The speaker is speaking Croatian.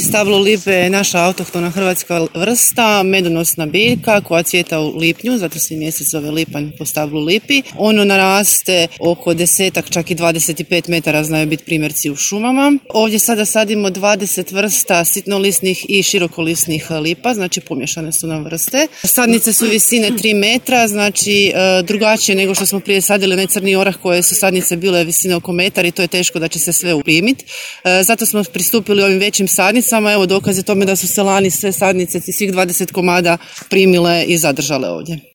Stablo lipe je naša autohtona hrvatska vrsta, medonosna biljka koja cvijeta u lipnju, zato se mjesec zove lipanj po stablu lipi. Ono naraste oko 10, čak i 25 metara, znaju biti primjerci u šumama. Ovdje sada sadimo 20 vrsta sitnolisnih i širokolisnih lipa, znači pomješane su nam vrste. Sadnice su visine 3 metra, znači drugačije nego što smo prije sadili onaj crni orah koje su sadnice bile visine oko metar i to je teško da će se sve uprimiti. Zato smo pristupili ovim većim sadnicama. Evo dokaz je tome da su se lani sve sadnice, svih 20 komada primile i zadržale ovdje.